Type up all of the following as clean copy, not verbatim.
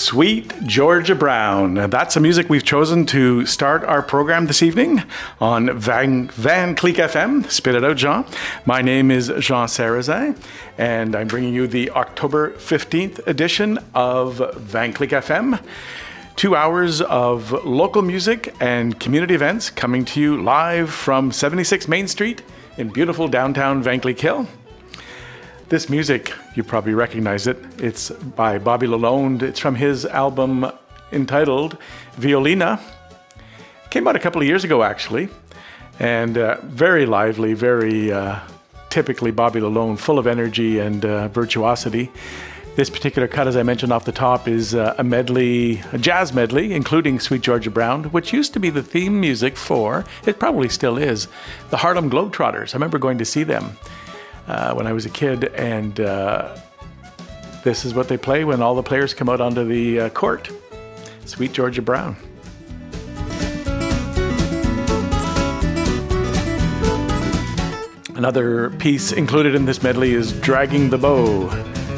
Sweet Georgia Brown. That's the music we've chosen to start our program this evening on Van Cleek FM. Spit it out, Jean. My name is Jean Sarazin, and I'm bringing you the October 15th edition of Van Cleek FM. 2 hours of local music and community events coming to you live from 76 Main Street in beautiful downtown Van Cleek Hill. This music, you probably recognize it. It's by Bobby Lalonde. It's from his album entitled Violina. Came out a couple of years ago, actually. And very lively, very typically Bobby Lalonde, full of energy and virtuosity. This particular cut, as I mentioned off the top, is a medley, a jazz medley, including Sweet Georgia Brown, which used to be the theme music for, it probably still is, the Harlem Globetrotters. I remember going to see them when I was a kid, and this is what they play when all the players come out onto the court. Sweet Georgia Brown. Another piece included in this medley is Dragging the Bow.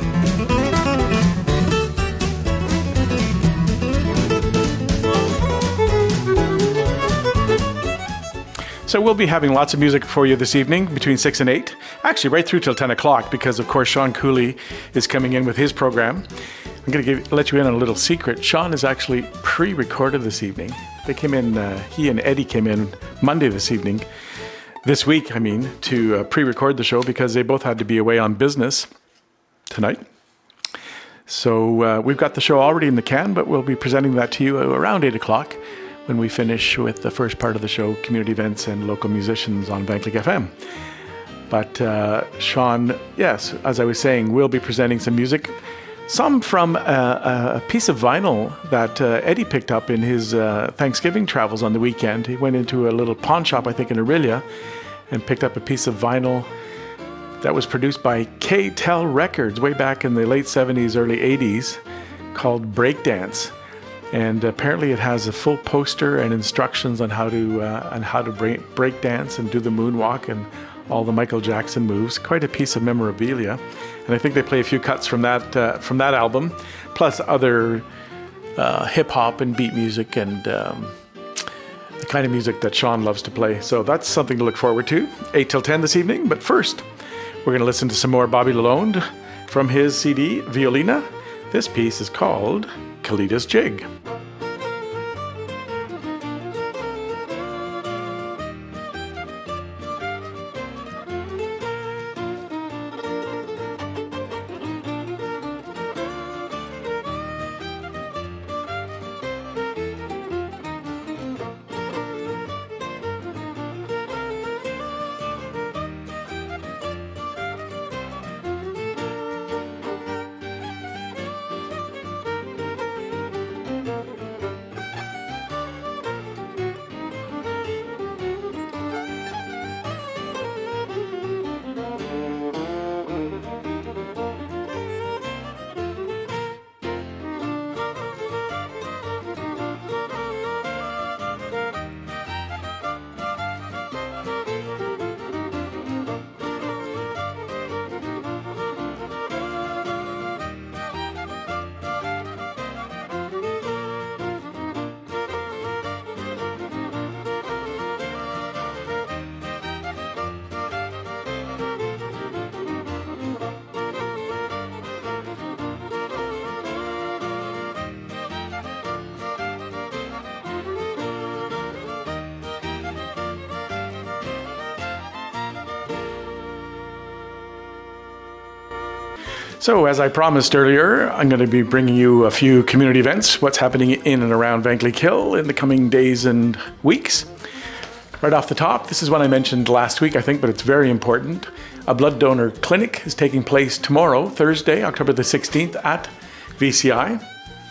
So we'll be having lots of music for you this evening between 6 and 8. Actually, right through till 10 o'clock because, of course, Sean Cooley is coming in with his program. I'm going to let you in on a little secret. Sean is actually pre-recorded this evening. They came in, he and Eddie came in Monday this week, to pre-record the show because they both had to be away on business tonight. So we've got the show already in the can, but we'll be presenting that to you around 8 o'clock. When we finish with the first part of the show, community events and local musicians on Van Cleek FM. But Sean, yes, as I was saying, we'll be presenting some music, some from a piece of vinyl that Eddie picked up in his Thanksgiving travels on the weekend. He went into a little pawn shop, I think in Orillia, and picked up a piece of vinyl that was produced by K-Tel Records way back in the late 70s, early 80s, called Breakdance. And apparently it has a full poster and instructions on how to break dance and do the moonwalk and all the Michael Jackson moves. Quite a piece of memorabilia. And I think they play a few cuts from that album, plus other hip hop and beat music and the kind of music that Sean loves to play. So that's something to look forward to. 8 till 10 this evening. But first, we're going to listen to some more Bobby Lalonde from his CD, Violina. This piece is called Kalida's Jig. So as I promised earlier, I'm going to be bringing you a few community events, what's happening in and around Van Cleek Hill in the coming days and weeks. Right off the top, this is one I mentioned last week, I think, but it's very important. A blood donor clinic is taking place tomorrow, Thursday, October the 16th at VCI.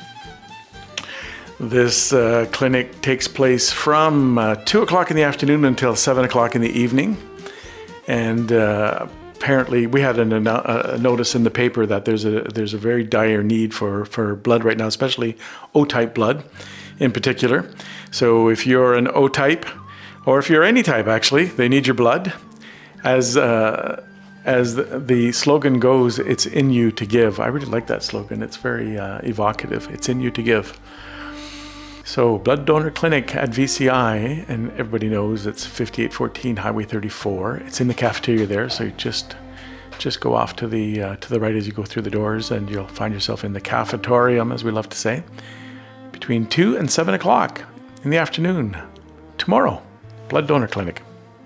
This clinic takes place from 2 o'clock in the afternoon until 7 o'clock in the evening. And apparently, we had a notice in the paper that there's a very dire need for blood right now, especially O-type blood in particular. So if you're an O-type, or if you're any type actually, they need your blood. As as the slogan goes, it's in you to give. I really like that slogan. It's very evocative. It's in you to give. So Blood Donor Clinic at VCI, and everybody knows it's 5814 Highway 34. It's in the cafeteria there, so you just go off to the right as you go through the doors, and you'll find yourself in the cafetorium, as we love to say, between 2 and 7 o'clock in the afternoon tomorrow. Blood Donor Clinic.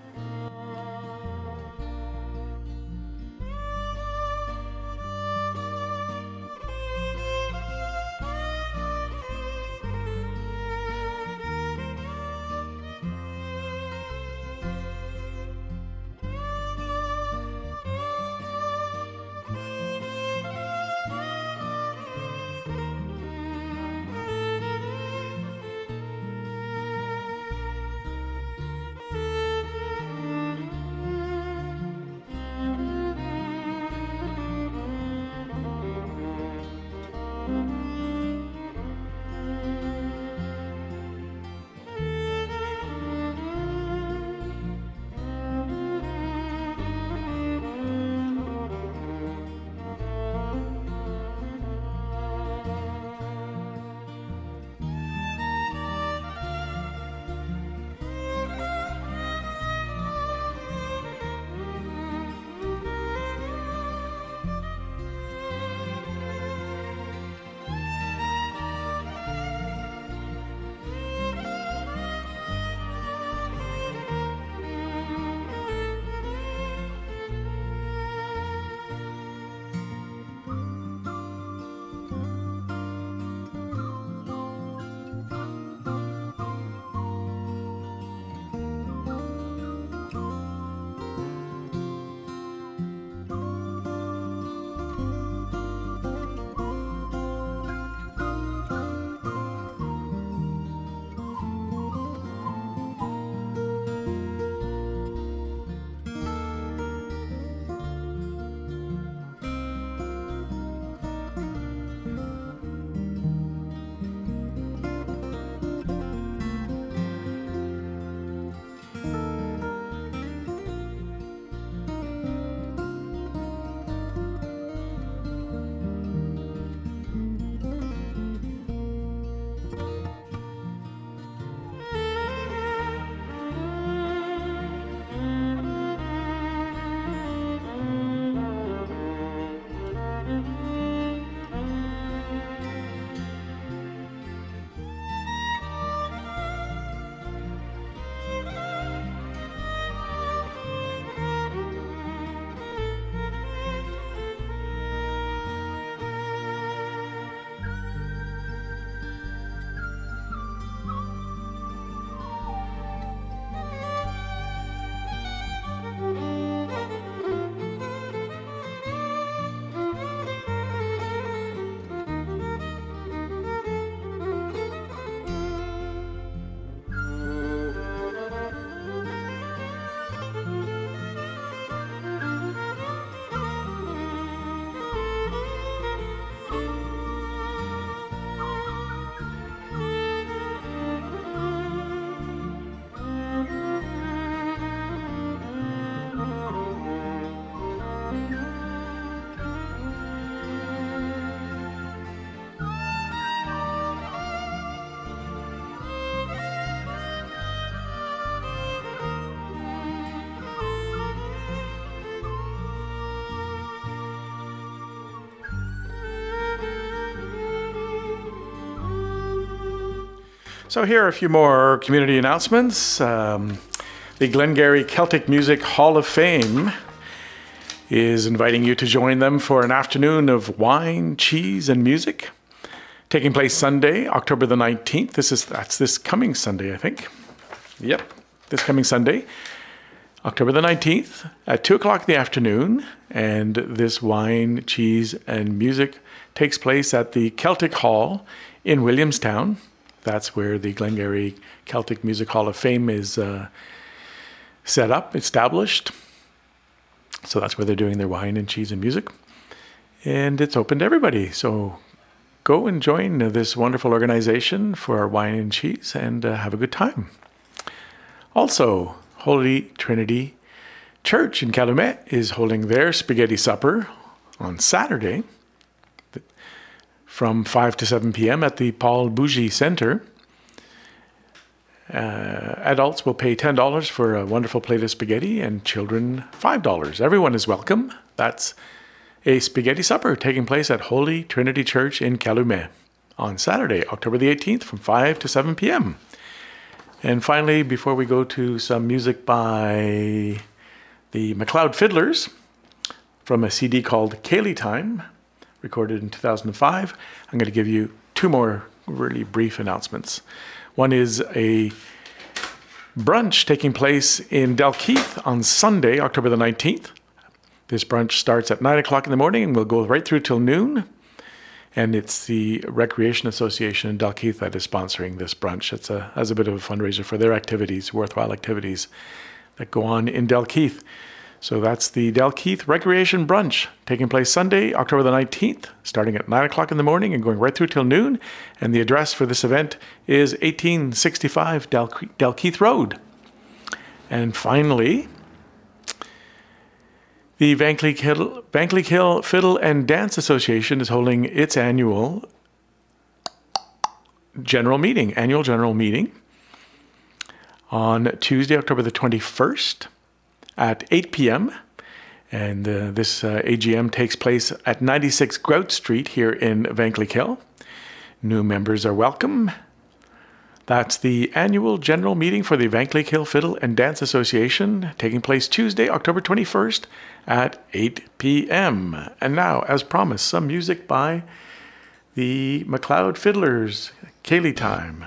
So here are a few more community announcements. The Glengarry Celtic Music Hall of Fame is inviting you to join them for an afternoon of wine, cheese, and music, taking place Sunday, October the 19th. That's this coming Sunday, I think. Yep, this coming Sunday, October the 19th at 2 o'clock in the afternoon. And this wine, cheese, and music takes place at the Celtic Hall in Williamstown. That's where the Glengarry Celtic Music Hall of Fame is set up, established. So that's where they're doing their wine and cheese and music. And it's open to everybody. So go and join this wonderful organization for our wine and cheese and have a good time. Also, Holy Trinity Church in Calumet is holding their spaghetti supper on Saturday from 5 to 7 p.m. at the Paul Bougie Center. Adults will pay $10 for a wonderful plate of spaghetti and children $5. Everyone is welcome. That's a spaghetti supper taking place at Holy Trinity Church in Calumet on Saturday, October the 18th from 5 to 7 p.m. And finally, before we go to some music by the McLeod Fiddlers from a CD called Kaylee Time, recorded in 2005, I'm going to give you two more really brief announcements. One is a brunch taking place in Dalkeith on Sunday, October the 19th. This brunch starts at 9 o'clock in the morning and will go right through till noon. And it's the Recreation Association in Dalkeith that is sponsoring this brunch. It's as a bit of a fundraiser for their activities, worthwhile activities that go on in Dalkeith. So that's the Dalkeith Recreation Brunch taking place Sunday, October the 19th, starting at 9 o'clock in the morning and going right through till noon. And the address for this event is 1865 Dalkeith Road. And finally, the Vankleek Hill Fiddle and Dance Association is holding its annual general meeting on Tuesday, October the 21st. At 8 p.m. And this AGM takes place at 96 Grout Street here in Vankleek Hill. New members are welcome. That's the annual general meeting for the Vankleek Hill Fiddle and Dance Association, taking place Tuesday, October 21st at 8 p.m. And now, as promised, some music by the McLeod Fiddlers, Kaylee Time.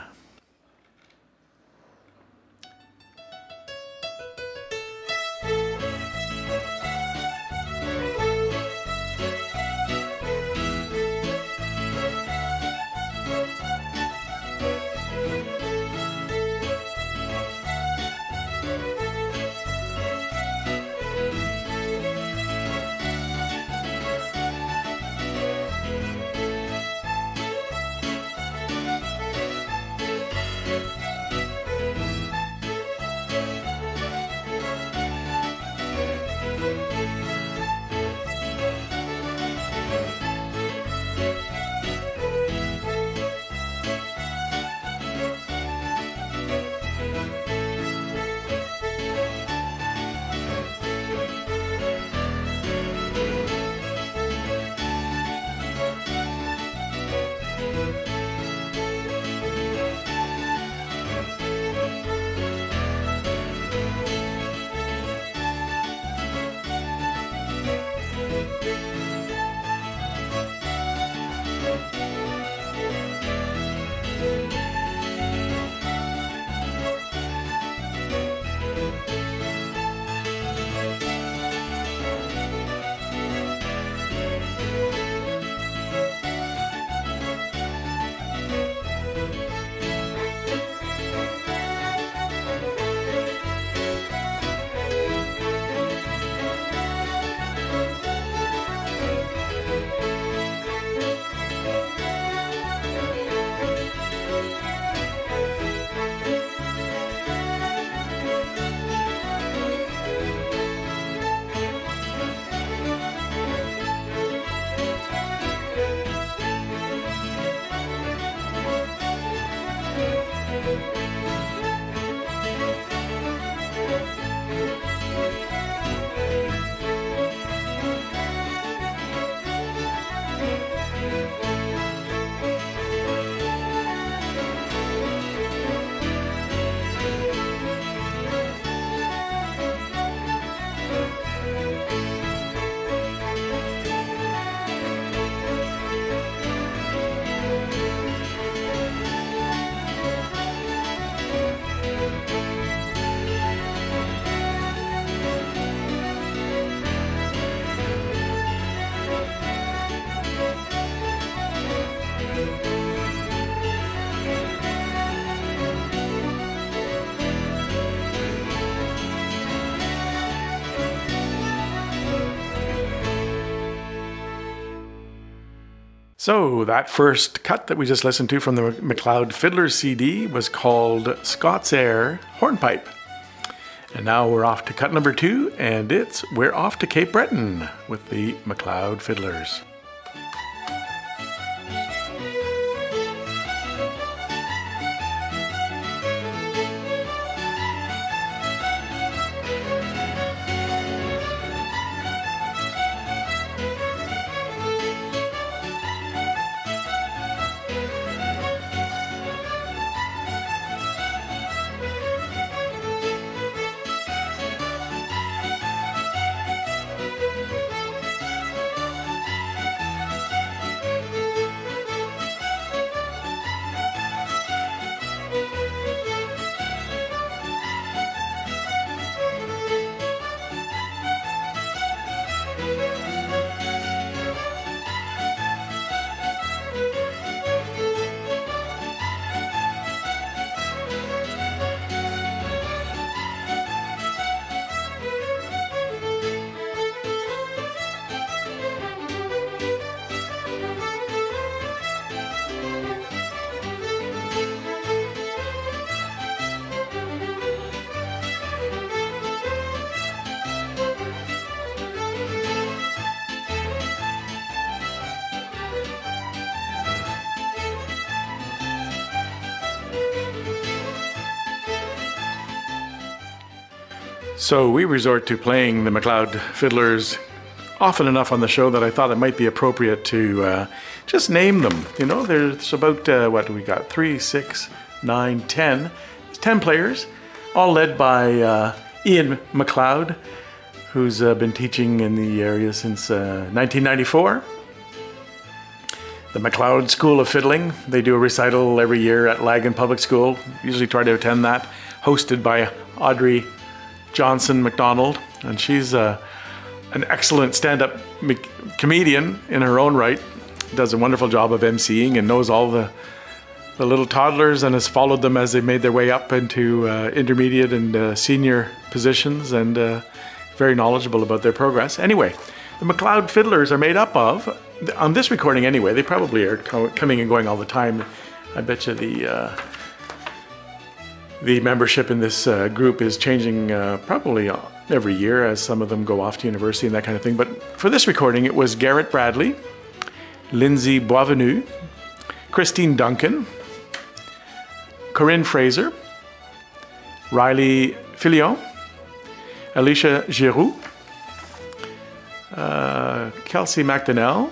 So that first cut that we just listened to from the McLeod Fiddlers CD was called Scots Air Hornpipe. And now we're off to cut number 2, and We're Off to Cape Breton with the MacLeod Fiddlers. So we resort to playing the MacLeod Fiddlers often enough on the show that I thought it might be appropriate to just name them. You know, there's about, what do we got? 3, 6, 9, 10. 10 players, all led by Ian MacLeod, who's been teaching in the area since 1994. The MacLeod School of Fiddling, they do a recital every year at Laggan Public School. Usually try to attend that, hosted by Audrey Johnson McDonald, and she's an excellent stand-up comedian in her own right. Does a wonderful job of emceeing and knows all the little toddlers and has followed them as they made their way up into intermediate and senior positions, and very knowledgeable about their progress. Anyway, the MacLeod Fiddlers are made up of, on this recording anyway, they probably are coming and going all the time. I bet you the membership in this group is changing probably every year as some of them go off to university and that kind of thing. But for this recording, it was Garrett Bradley, Lindsay Boisvenu, Christine Duncan, Corinne Fraser, Riley Filion, Alicia Giroux, Kelsey McDonnell,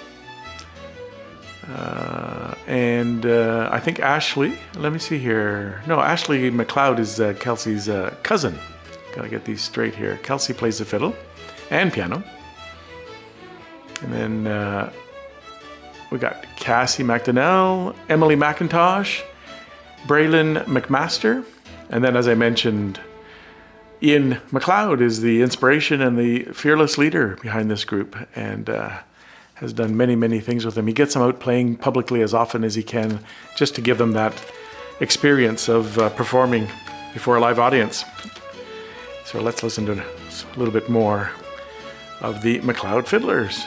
and I think Ashley, let me see here. No, Ashley MacLeod is Kelsey's cousin. Gotta get these straight here. Kelsey plays the fiddle and piano. And then we got Cassie McDonnell, Emily McIntosh, Braylon McMaster, and then, as I mentioned, Ian MacLeod is the inspiration and the fearless leader behind this group, and has done many, many things with them. He gets them out playing publicly as often as he can, just to give them that experience of performing before a live audience. So let's listen to a little bit more of the MacLeod Fiddlers.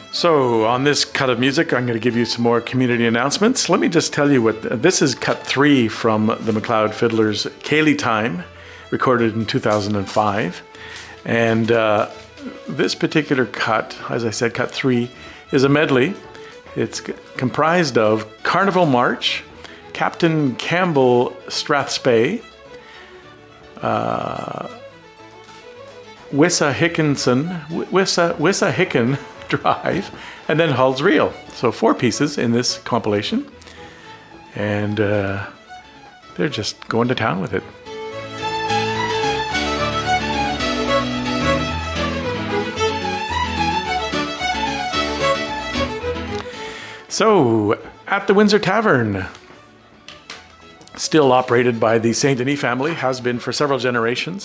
So on this cut of music, I'm going to give you some more community announcements. Let me just tell you what this is. Cut 3 from the McLeod Fiddlers' Ceilidh Time, recorded in 2005. And this particular cut, as I said, cut 3, is a medley. It's comprised of Carnival March, Captain Campbell Strathspey, Wissa Hicken Drive, and then Hull's Reel. So 4 pieces in this compilation, and they're just going to town with it. So, at the Windsor Tavern, still operated by the St. Denis family, has been for several generations.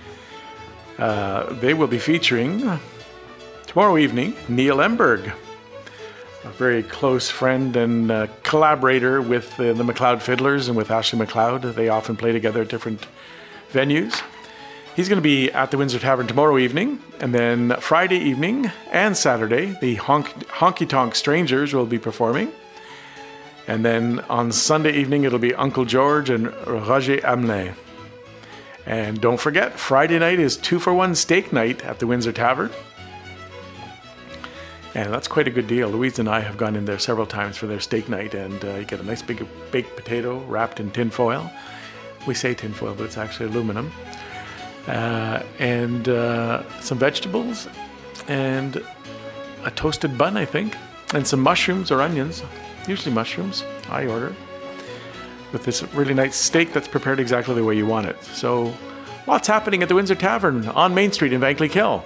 They will be featuring tomorrow evening Neil Emberg, a very close friend and collaborator with the McLeod Fiddlers and with Ashley McLeod. They often play together at different venues. He's going to be at the Windsor Tavern tomorrow evening, and then Friday evening and Saturday, the Honky Tonk Strangers will be performing. And then on Sunday evening, it'll be Uncle George and Roger Hamelin. And don't forget, Friday night is 2-for-1 steak night at the Windsor Tavern. And that's quite a good deal. Louise and I have gone in there several times for their steak night, and you get a nice big baked potato wrapped in tin foil. We say tin foil, but it's actually aluminum. And some vegetables, and a toasted bun, I think, and some mushrooms or onions, usually mushrooms, I order, with this really nice steak that's prepared exactly the way you want it. So, lots happening at the Windsor Tavern on Main Street in Vankleek-Hill.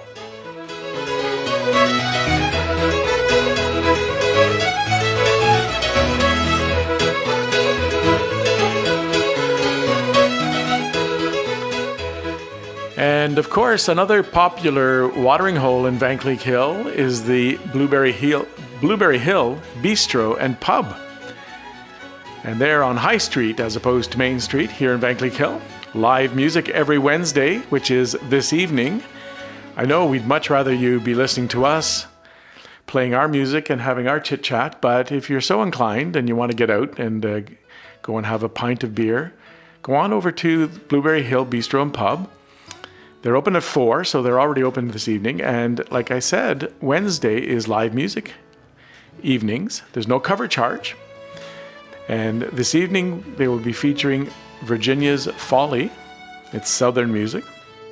And of course, another popular watering hole in Vankleek-Hill is the Blueberry Hill Bistro and Pub. And they're on High Street as opposed to Main Street here in Vankleek-Hill. Live music every Wednesday, which is this evening. I know we'd much rather you be listening to us, playing our music and having our chit-chat, but if you're so inclined and you want to get out and go and have a pint of beer, go on over to Blueberry Hill Bistro and Pub. They're open at 4, so they're already open this evening. And like I said, Wednesday is live music evenings. There's no cover charge. And this evening, they will be featuring Virginia's Folly. It's Southern music.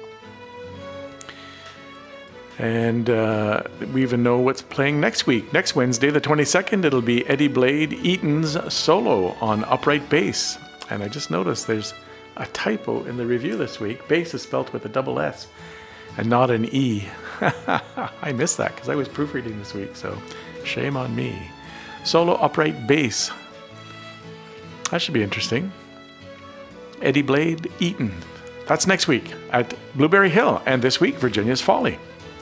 And we even know what's playing next week. Next Wednesday, the 22nd, it'll be Eddie Blade Eaton's solo on upright bass. And I just noticed there's a typo in the review this week. Bass is spelt with a double S and not an E. I missed that because I was proofreading this week, so shame on me. Solo upright bass. That should be interesting. Eddie Blade Eaton. That's next week at Blueberry Hill, and this week, Virginia's Folly.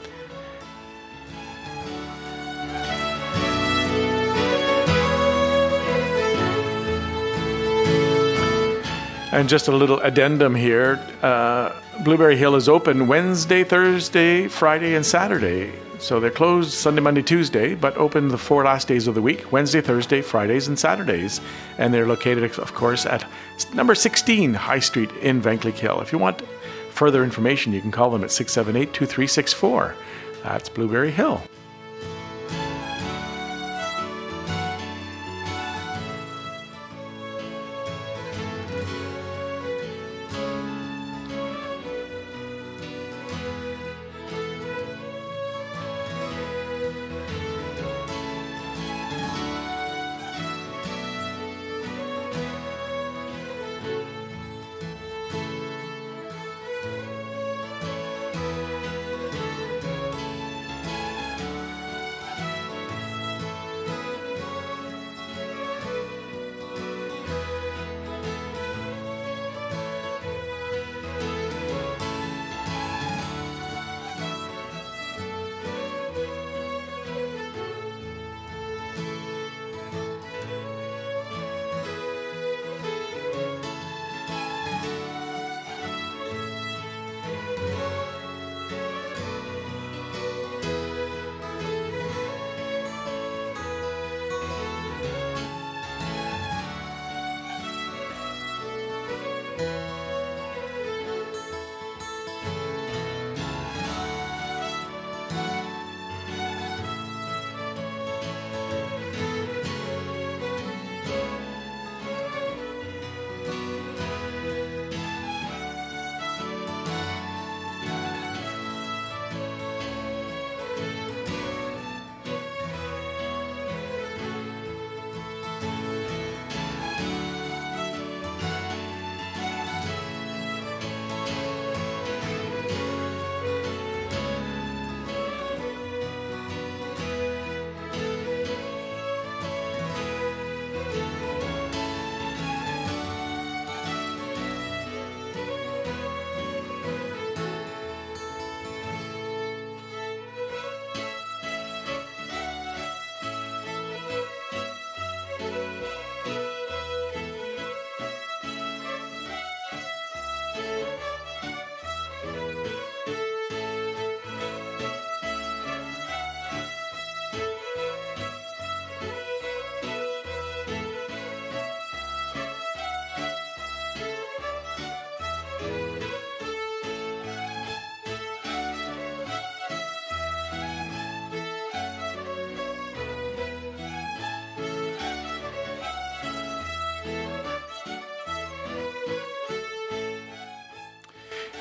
And just a little addendum here. Blueberry Hill is open Wednesday, Thursday, Friday, and Saturday. So they're closed Sunday, Monday, Tuesday, but open the 4 last days of the week, Wednesday, Thursday, Fridays, and Saturdays. And they're located, of course, at number 16 High Street in Vankleek-Hill. If you want further information, you can call them at 678-2364. That's Blueberry Hill.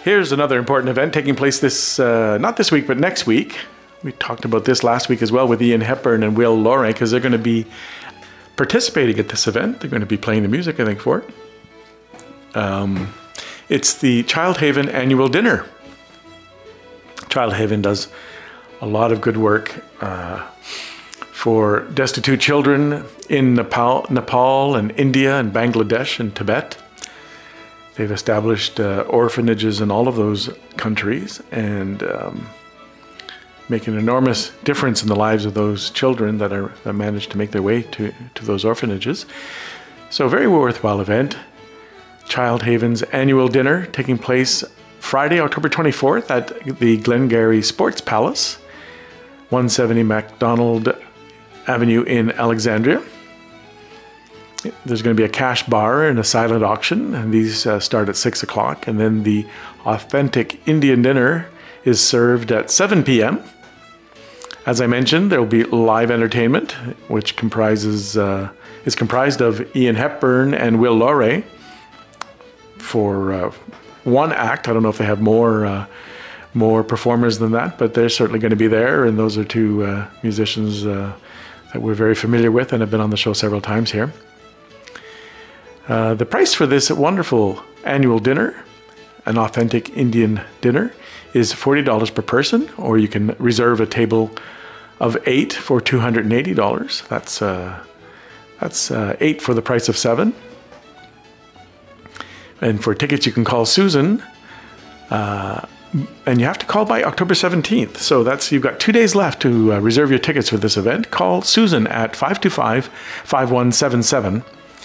Here's another important event taking place not this week, but next week. We talked about this last week as well with Ian Hepburn and Will Lorre, because they're going to be participating at this event. They're going to be playing the music, I think, for it. It's the Childhaven Annual Dinner. Childhaven does a lot of good work for destitute children in Nepal and India and Bangladesh and Tibet. They've established orphanages in all of those countries and make an enormous difference in the lives of those children that manage to make their way to those orphanages. So a very worthwhile event. Childhaven's annual dinner taking place Friday, October 24th at the Glengarry Sports Palace, 170 MacDonald Avenue in Alexandria. There's going to be a cash bar and a silent auction, and these start at 6 o'clock. And then the authentic Indian dinner is served at 7 p.m. As I mentioned, there will be live entertainment, which is comprised of Ian Hepburn and Will Lorre for one act. I don't know if they have more performers than that, but they're certainly going to be there. And those are two musicians that we're very familiar with and have been on the show several times here. The price for this wonderful annual dinner, an authentic Indian dinner, is $40 per person, or you can reserve a table of 8 for $280. That's 8 for the price of 7. And for tickets, you can call Susan, and you have to call by October 17th. So you've got 2 days left to reserve your tickets for this event. Call Susan at 525-5177,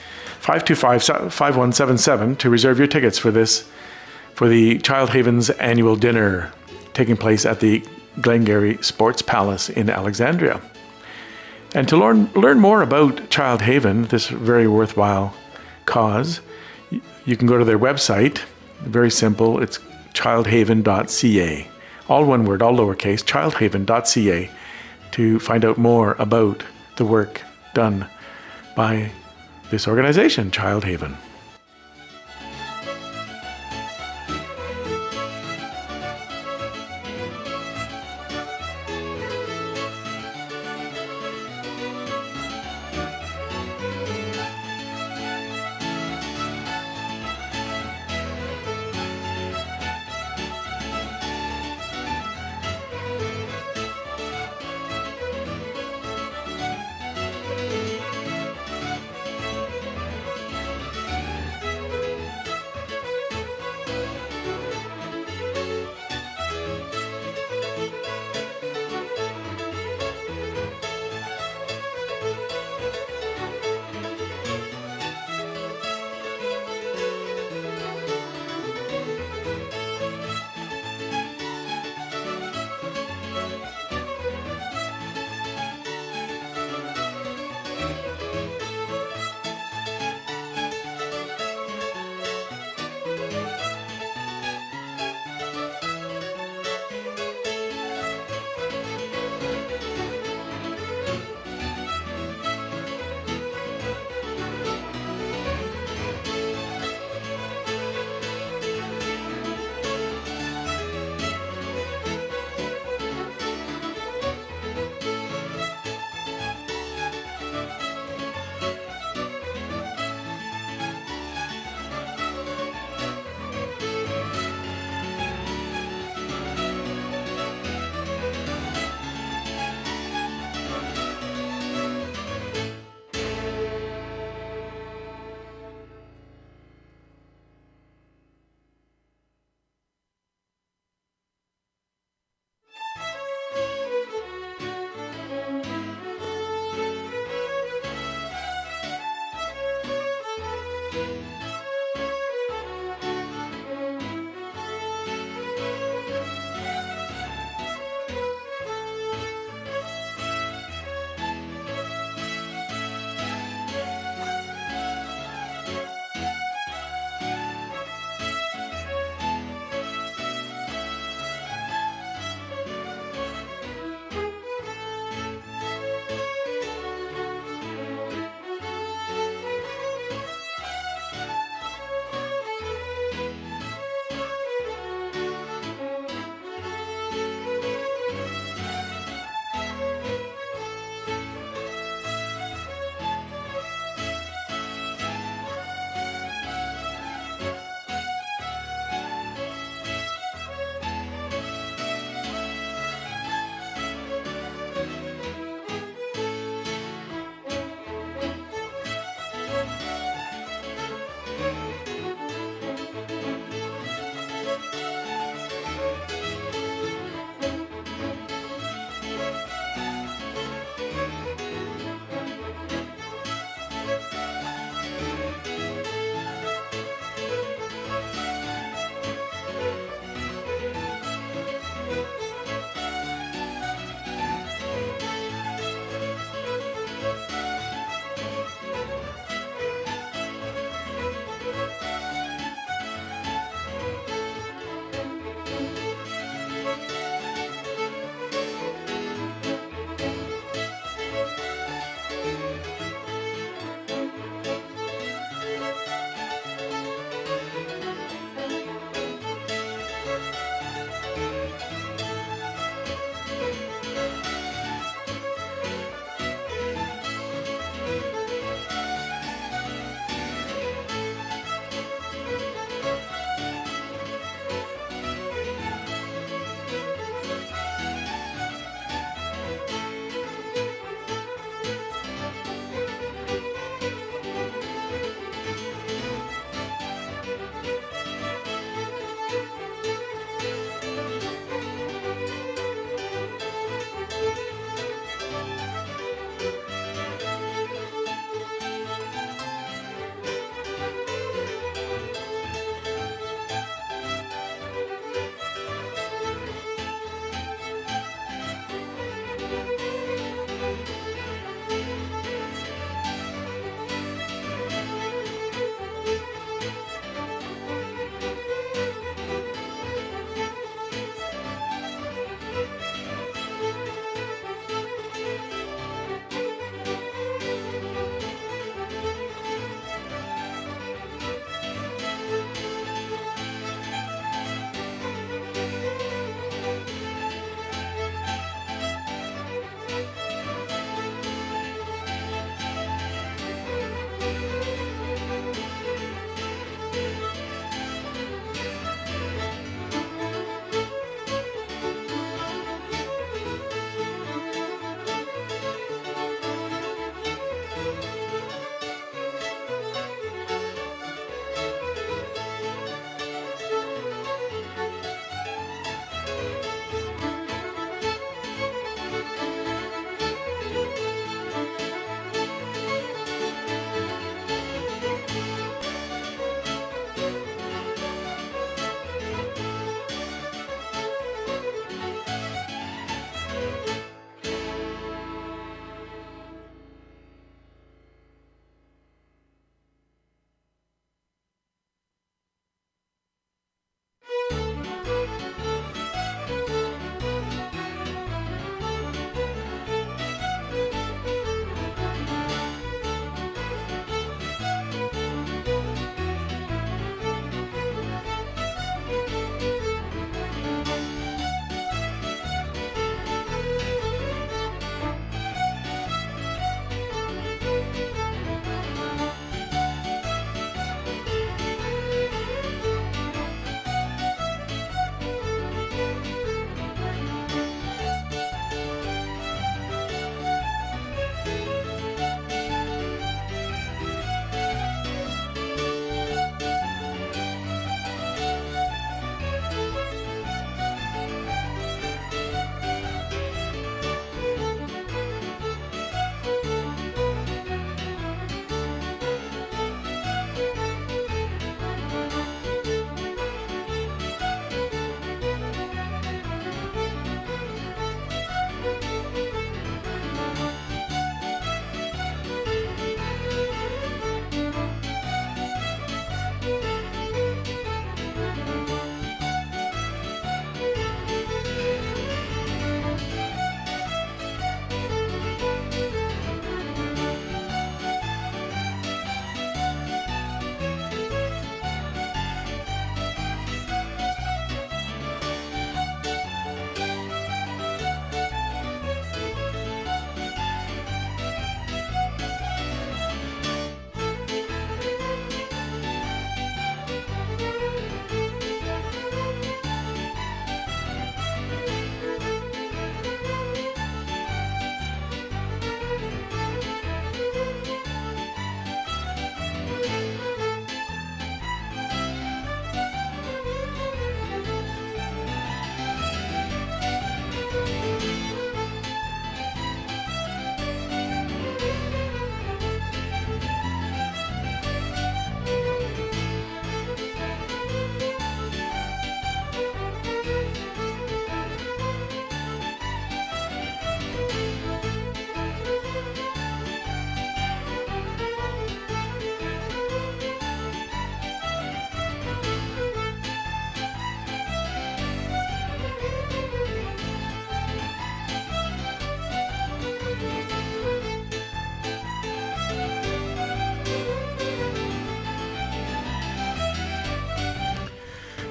525-5177 to reserve your tickets for the Childhaven's annual dinner taking place at the Glengarry Sports Palace in Alexandria. And to learn more about Childhaven, this very worthwhile cause, you can go to their website. Very simple. It's childhaven.ca. All one word, all lowercase, childhaven.ca, to find out more about the work done by this organization, Childhaven.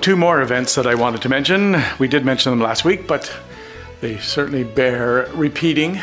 two more events that I wanted to mention. We did mention them last week, but they certainly bear repeating.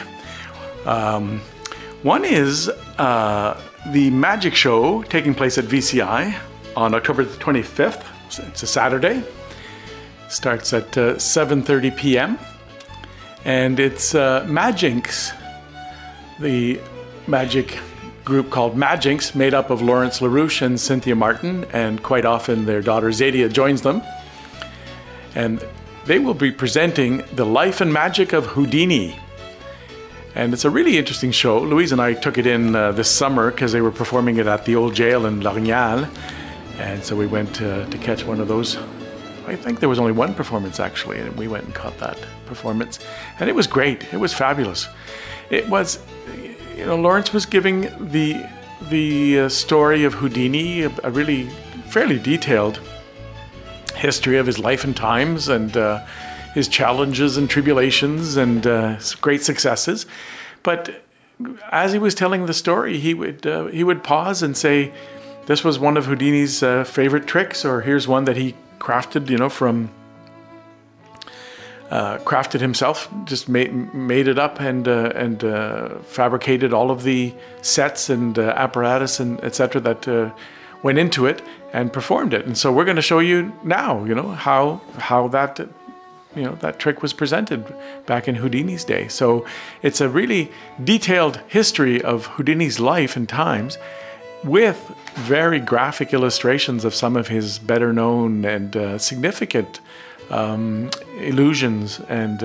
One is the Magic Show taking place at VCI on October the 25th. It's a Saturday. Starts at 7:30 p.m. And it's Majinx, the magic group called Majinx, made up of Lawrence LaRouche and Cynthia Martin, and quite often their daughter Zadia joins them. And they will be presenting The Life and Magic of Houdini. And it's a really interesting show. Louise and I took it in this summer because they were performing it at the old jail in L'Orignal. And so we went to catch one of those. I think there was only one performance actually, and we went and caught that performance. And it was great. It was fabulous. It was, Lawrence was giving the story of Houdini, a really fairly detailed history of his life and times, and his challenges and tribulations and great successes. But as he was telling the story, he would pause and say, "This was one of Houdini's favorite tricks," or "Here's one that he crafted, crafted himself, just made it up and fabricated all of the sets and apparatus and etc. that went into it and performed it." And so we're going to show you now, how that that trick was presented back in Houdini's day. So it's a really detailed history of Houdini's life and times, with very graphic illustrations of some of his better known and significant illusions and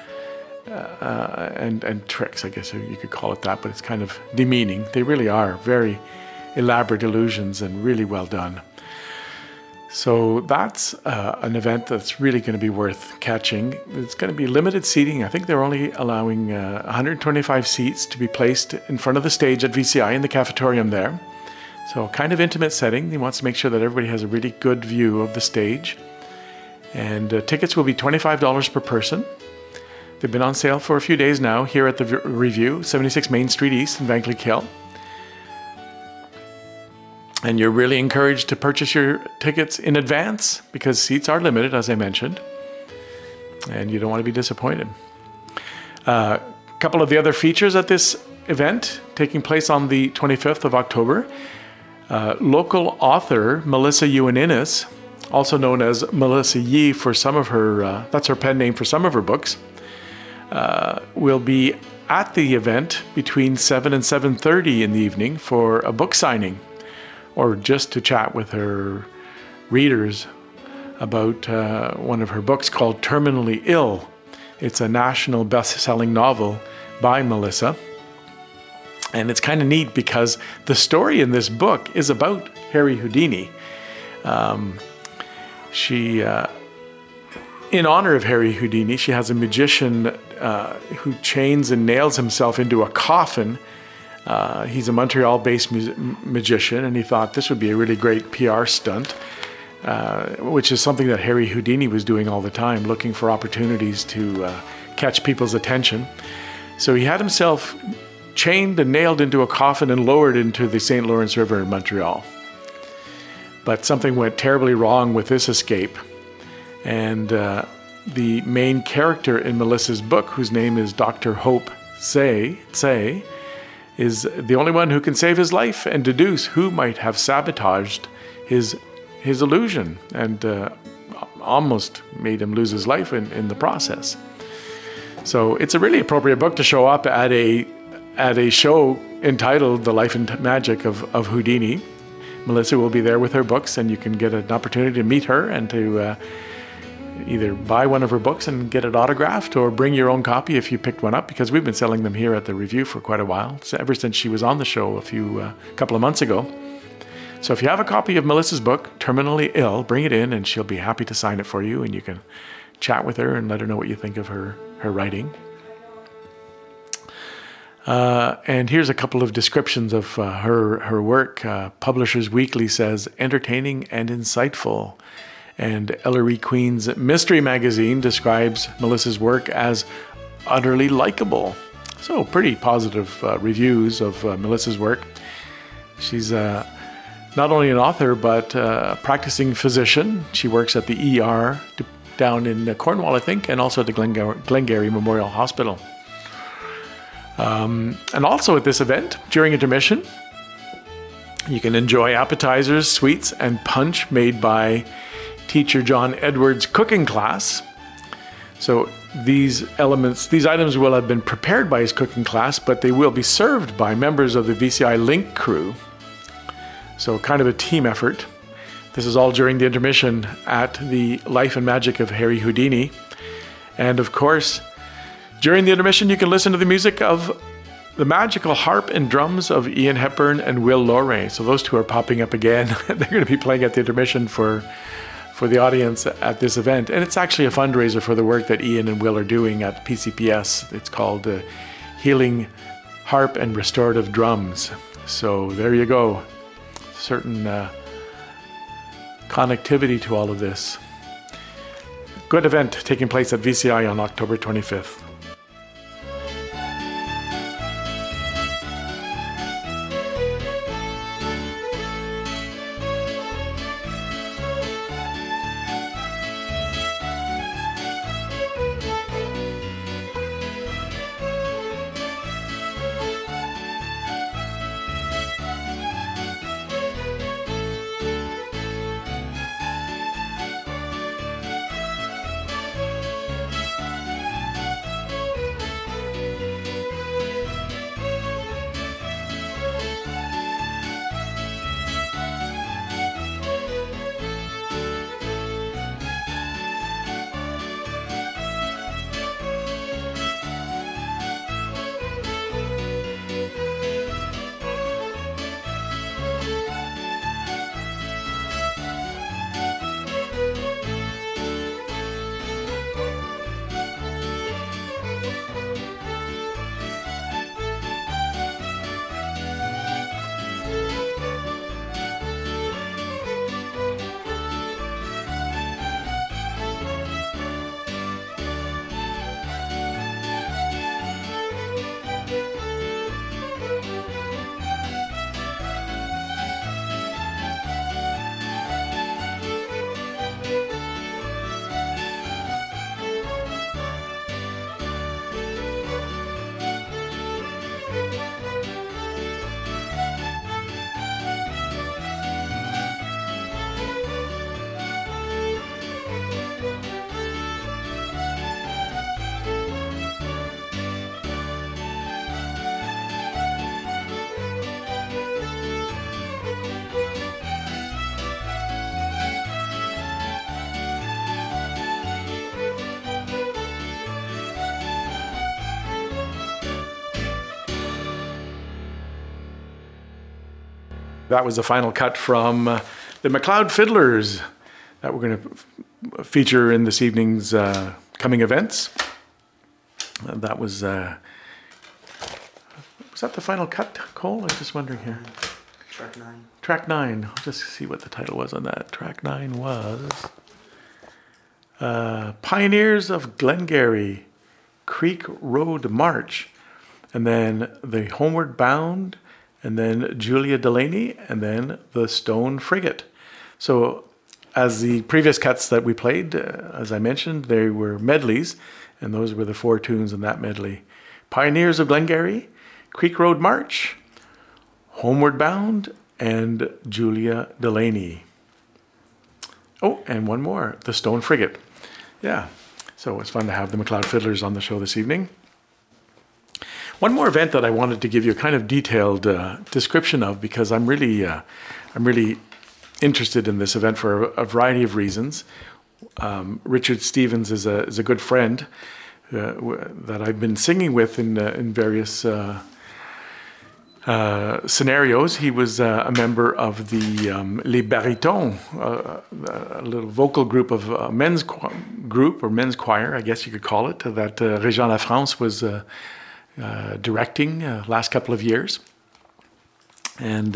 tricks, I guess you could call it that, but it's kind of demeaning. They really are very elaborate illusions and really well done. So that's an event that's really going to be worth catching. It's going to be limited seating. I think they're only allowing 125 seats to be placed in front of the stage at VCI in the cafetorium there. So kind of intimate setting. He wants to make sure that everybody has a really good view of the stage. And tickets will be $25 per person. They've been on sale for a few days now here at the Review, 76 Main Street East in Vankleek-Hill. And you're really encouraged to purchase your tickets in advance because seats are limited, as I mentioned. And you don't want to be disappointed. A couple of the other features at this event taking place on the 25th of October. Local author Melissa Ioannidis, also known as Melissa Yee for some of her, that's her pen name for some of her books, will be at the event between 7 and 7:30 in the evening for a book signing, or just to chat with her readers about one of her books called Terminally Ill. It's a national best-selling novel by Melissa. And it's kind of neat because the story in this book is about Harry Houdini. In honor of Harry Houdini, she has a magician who chains and nails himself into a coffin. He's a Montreal-based magician, and he thought this would be a really great PR stunt, which is something that Harry Houdini was doing all the time, looking for opportunities to catch people's attention. So he had himself chained and nailed into a coffin and lowered into the St. Lawrence River in Montreal. But something went terribly wrong with this escape. And the main character in Melissa's book, whose name is Dr. Hope Tse, is the only one who can save his life and deduce who might have sabotaged his illusion and almost made him lose his life in the process. So it's a really appropriate book to show up at a show entitled The Life and Magic of Houdini. Melissa will be there with her books, and you can get an opportunity to meet her and to either buy one of her books and get it autographed, or bring your own copy if you picked one up, because we've been selling them here at the Review for quite a while, so ever since she was on the show a couple of months ago. So if you have a copy of Melissa's book, Terminally Ill, bring it in and she'll be happy to sign it for you, and you can chat with her and let her know what you think of her writing. And here's a couple of descriptions of her work. Publishers Weekly says, entertaining and insightful. And Ellery Queen's Mystery Magazine describes Melissa's work as utterly likable. So pretty positive reviews of Melissa's work. She's not only an author, but a practicing physician. She works at the ER down in Cornwall, I think, and also at the Glengarry Memorial Hospital. And also at this event, during intermission, you can enjoy appetizers, sweets, and punch made by teacher John Edwards' cooking class. So these items will have been prepared by his cooking class, but they will be served by members of the VCI Link crew. So kind of a team effort. This is all during the intermission at the Life and Magic of Harry Houdini. And of course, during the intermission, you can listen to the music of the magical harp and drums of Ian Hepburn and Will Lorre. So those two are popping up again. They're going to be playing at the intermission for the audience at this event. And it's actually a fundraiser for the work that Ian and Will are doing at PCPS. It's called Healing Harp and Restorative Drums. So there you go. Certain connectivity to all of this. Good event taking place at VCI on October 25th. That was the final cut from the McLeod Fiddlers that we're going to feature in this evening's coming events. That was that the final cut, Cole? I'm just wondering here. Track 9. Track 9. I'll just see what the title was on that. Track 9 was Pioneers of Glengarry, Creek Road March, and then The Homeward Bound, and then Julia Delaney, and then The Stone Frigate. So as the previous cuts that we played, as I mentioned, they were medleys, and those were the 4 tunes in that medley. Pioneers of Glengarry, Creek Road March, Homeward Bound, and Julia Delaney. Oh, and one more, The Stone Frigate. Yeah, so it's fun to have the McLeod Fiddlers on the show this evening. One more event that I wanted to give you a kind of detailed description of, because I'm really interested in this event for a variety of reasons. Richard Stevens is a good friend that I've been singing with in various scenarios. He was a member of the Les Barytons, a little vocal group of men's choir, I guess you could call it, that Régent Lafrance was directing last couple of years. And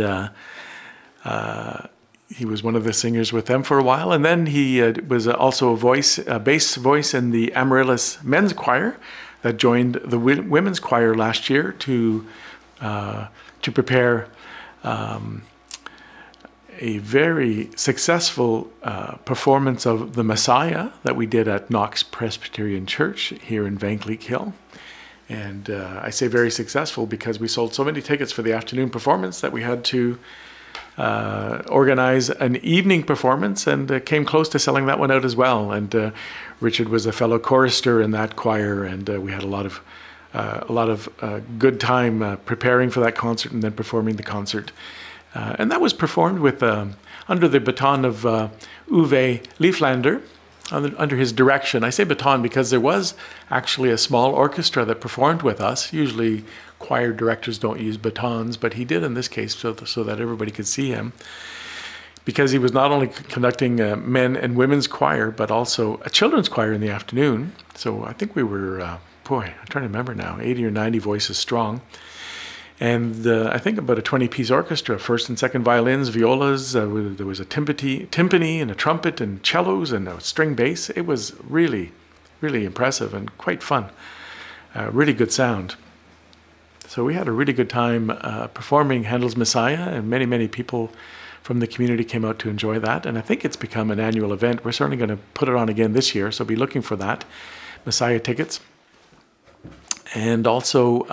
he was one of the singers with them for a while. And then he was also a bass voice in the Amaryllis men's choir that joined the women's choir last year to prepare a very successful performance of The Messiah that we did at Knox Presbyterian Church here in Vankleek Hill. And I say very successful because we sold so many tickets for the afternoon performance that we had to organize an evening performance, and came close to selling that one out as well. And Richard was a fellow chorister in that choir, and we had a lot of good time preparing for that concert and then performing the concert. And that was performed with under the baton of Uwe Lieflander, under his direction. I say baton because there was actually a small orchestra that performed with us. Usually choir directors don't use batons, but he did in this case so that everybody could see him, because he was not only conducting men and women's choir, but also a children's choir in the afternoon. So I think we were, I'm trying to remember now, 80 or 90 voices strong. And I think about a 20-piece orchestra, first and second violins, violas. There was a timpani and a trumpet and cellos and a string bass. It was really, really impressive and quite fun. Really good sound. So we had a really good time performing Handel's Messiah, and many, many people from the community came out to enjoy that. And I think it's become an annual event. We're certainly going to put it on again this year, so be looking for that. Messiah tickets. And also...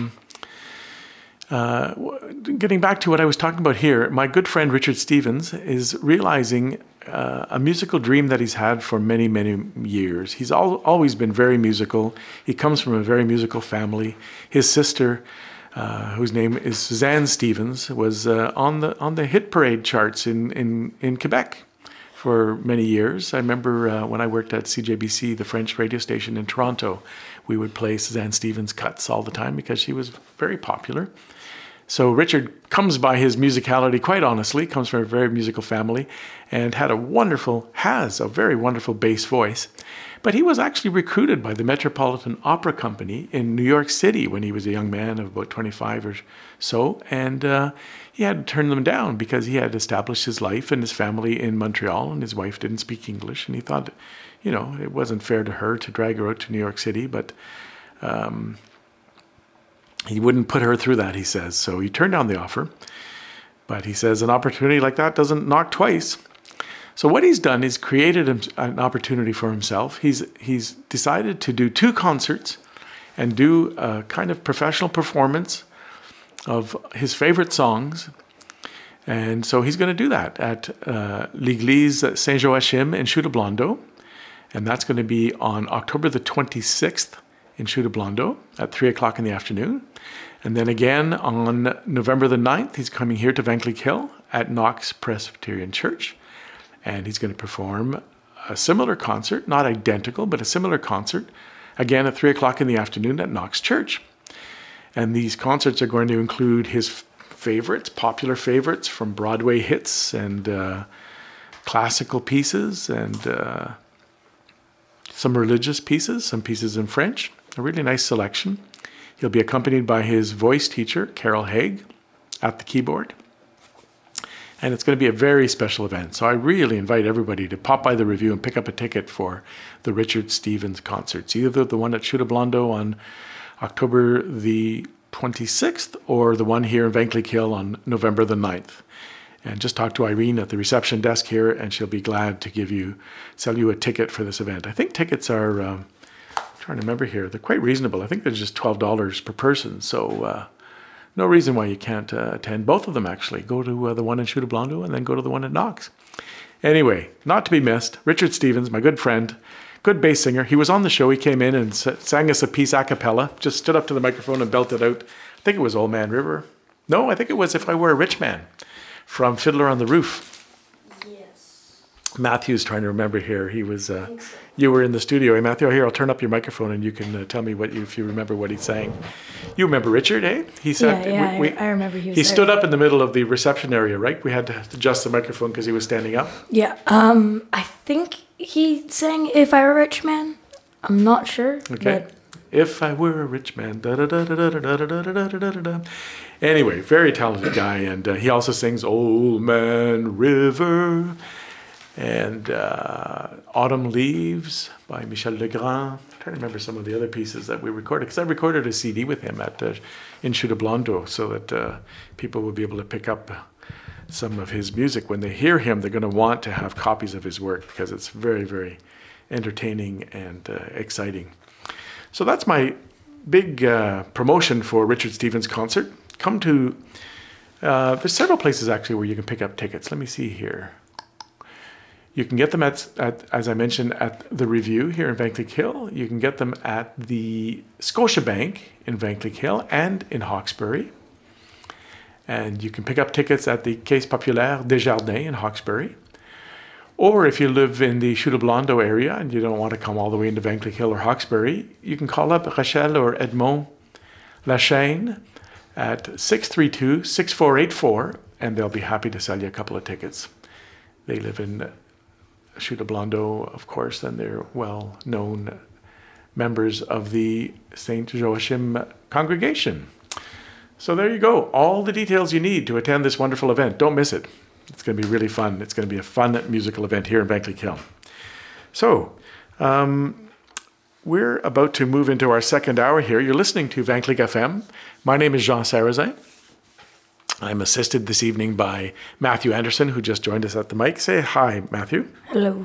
getting back to what I was talking about here, my good friend Richard Stevens is realizing a musical dream that he's had for many, many years. He's always been very musical. He comes from a very musical family. His sister, whose name is Suzanne Stevens, was on the hit parade charts in Quebec for many years. I remember when I worked at CJBC, the French radio station in Toronto, we would play Suzanne Stevens cuts all the time because she was very popular. So Richard comes by his musicality, quite honestly, comes from a very musical family, and has a very wonderful bass voice. But he was actually recruited by the Metropolitan Opera Company in New York City when he was a young man of about 25 or so, and he had to turn them down because he had established his life and his family in Montreal, and his wife didn't speak English, and he thought, it wasn't fair to her to drag her out to New York City, but he wouldn't put her through that, he says. So he turned down the offer. But he says an opportunity like that doesn't knock twice. So what he's done is created an opportunity for himself. He's decided to do 2 concerts and do a kind of professional performance of his favorite songs. And so he's going to do that at l'Église Saint-Joachim in Chute-Blondeau. And that's going to be on October the 26th in Chute-Blondeau at 3 o'clock in the afternoon. And then again on November the 9th, he's coming here to Vankleek Hill at Knox Presbyterian Church. And he's going to perform a similar concert, not identical, but a similar concert, again at 3 o'clock in the afternoon at Knox Church. And these concerts are going to include his favorites, popular favorites from Broadway hits and classical pieces and some religious pieces, some pieces in French. A really nice selection. He'll be accompanied by his voice teacher, Carol Haig, at the keyboard. And it's going to be a very special event. So I really invite everybody to pop by the review and pick up a ticket for the Richard Stevens concerts, either the one at Chute-Blondeau on October the 26th or the one here in Vankleek Hill on November the 9th. And just talk to Irene at the reception desk here, and she'll be glad to sell you a ticket for this event. I think tickets are, I'm trying to remember here, they're quite reasonable. I think they're just $12 per person. So no reason why you can't attend both of them, actually. Go to the one in Chute-Blondeau and then go to the one at Knox. Anyway, not to be missed, Richard Stevens, my good friend, good bass singer. He was on the show. He came in and sang us a piece a cappella, just stood up to the microphone and belted out. I think it was Old Man River. No, I think it was If I Were a Rich Man from Fiddler on the Roof. Yes. Matthew's trying to remember here. He was, you were in the studio. Hey, Matthew, here, I'll turn up your microphone and you can tell me if you remember what he's saying. You remember Richard, eh? He said, I remember he was He there. stood up in the middle of the reception area, right? We had to adjust the microphone because he was standing up. Yeah, I think he sang If I Were a Rich Man. I'm not sure. Okay. But If I Were a Rich Man. Da, da, da, da, da, da, da, da, da, da, da. Anyway, very talented guy. And he also sings Old Man River and Autumn Leaves by Michel Legrand. I'm trying to remember some of the other pieces that we recorded, because I recorded a CD with him in Chute-Blondeau so that people would be able to pick up some of his music. When they hear him, they're going to want to have copies of his work because it's very, very entertaining and exciting. So that's my big promotion for Richard Stevens concert. Come to, there's several places actually where you can pick up tickets. Let me see here. You can get them at, as I mentioned, at the Review here in Vankleek Hill. You can get them at the Scotiabank in Vankleek Hill and in Hawkesbury. And you can pick up tickets at the Caisse Populaire Desjardins in Hawkesbury. Or if you live in the Chute Blondo area and you don't want to come all the way into Vankleek Hill or Hawkesbury, you can call up Rachel or Edmond Lachaine at 632-6484, and they'll be happy to sell you a couple of tickets. They live in Chute Blondo, of course, and they're well-known members of the St. Joachim congregation. So there you go. All the details you need to attend this wonderful event. Don't miss it. It's going to be really fun. It's going to be a fun musical event here in Vankleek Hill. So, we're about to move into our second hour here. You're listening to Vankleek FM. My name is Jean Sarrazin. I'm assisted this evening by Matthew Anderson, who just joined us at the mic. Say hi, Matthew. Hello.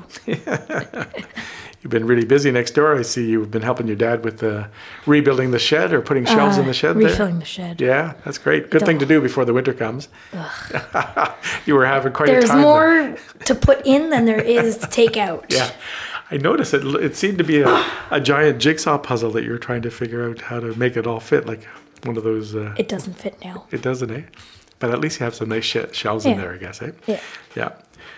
You've been really busy next door. I see you've been helping your dad with rebuilding the shed or putting shelves in the shed there. Refilling the shed. Yeah, that's great. Good thing to do before the winter comes. You were having quite a time. There's more to put in than there is to take out. Yeah. I noticed it seemed to be a giant jigsaw puzzle that you were trying to figure out how to make it all fit, like one of those... It doesn't fit now. It doesn't, eh? But at least you have some nice shelves in there, I guess, eh? Yeah. Yeah.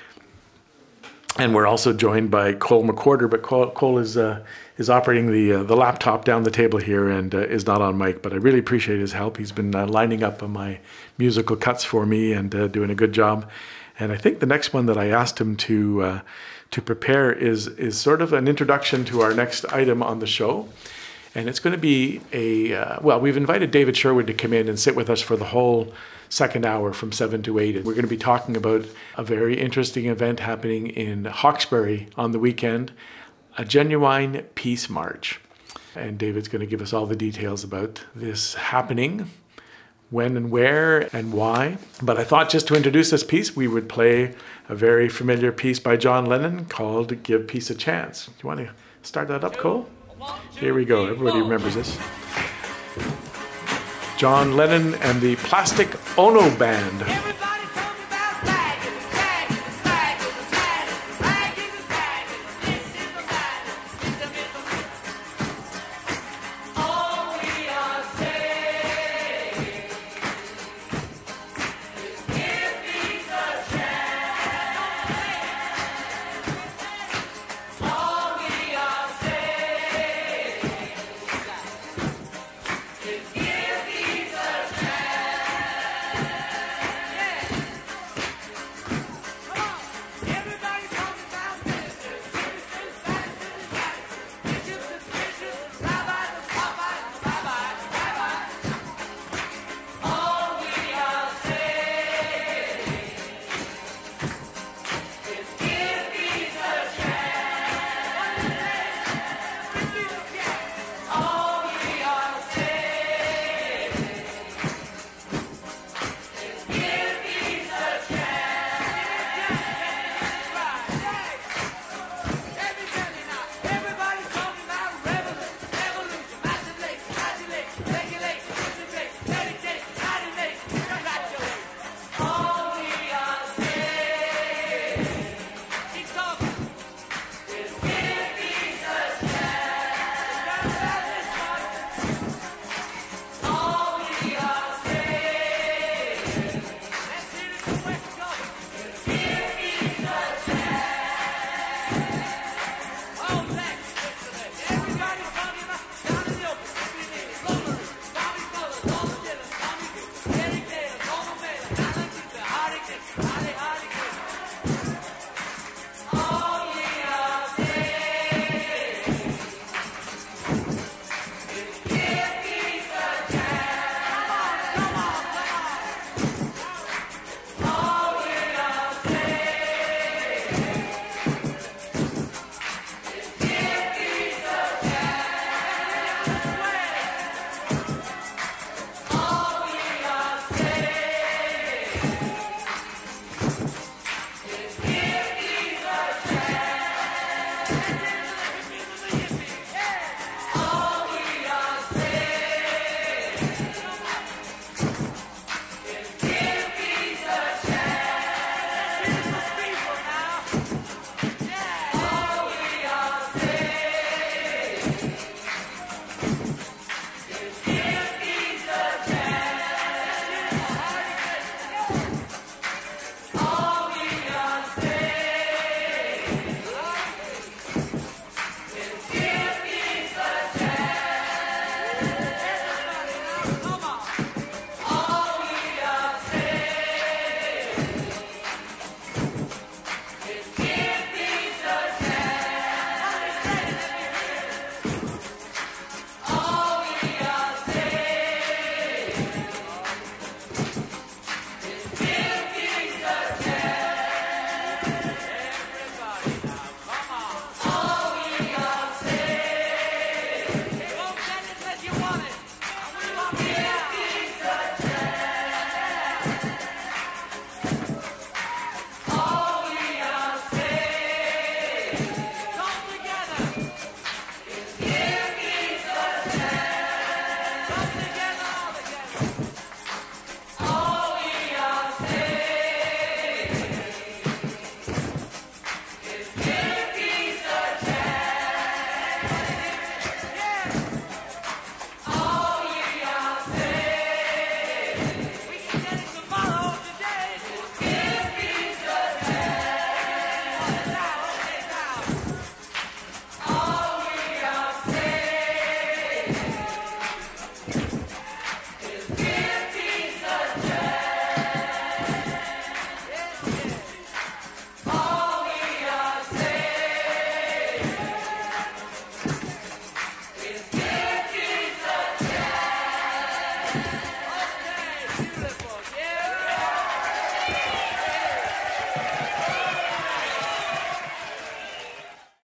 And we're also joined by Cole McWhorter, but Cole is operating the laptop down the table here and is not on mic, but I really appreciate his help. He's been lining up my musical cuts for me and doing a good job. And I think the next one that I asked him to prepare is sort of an introduction to our next item on the show. And it's going to be we've invited David Sherwood to come in and sit with us for the whole second hour from 7 to 8. And we're going to be talking about a very interesting event happening in Hawkesbury on the weekend, a Genuine Peace March. And David's going to give us all the details about this happening, when and where and why. But I thought just to introduce this piece, we would play a very familiar piece by John Lennon called Give Peace a Chance. Do you want to start that up, Cole? Here we go. Everybody remembers this. John Lennon and the Plastic Ono Band.